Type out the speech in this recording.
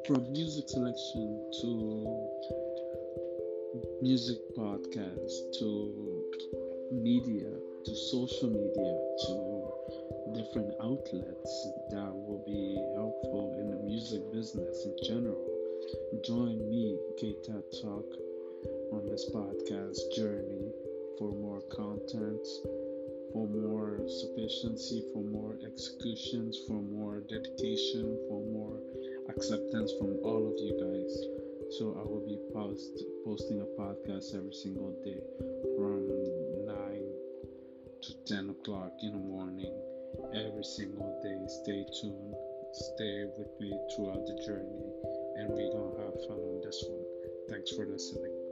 From music selection to music podcast to media to social media to different outlets that will be helpful in the music business in general. Join me, Keita Talk, on this podcast journey for more content, for more sufficiency, for more executions, for more dedication, for more acceptance from all of you guys. So I will be posting a podcast every single day from 9 to 10 o'clock in the morning every single day. Stay tuned, stay with me throughout the journey, and we're gonna have fun on this one. Thanks for listening.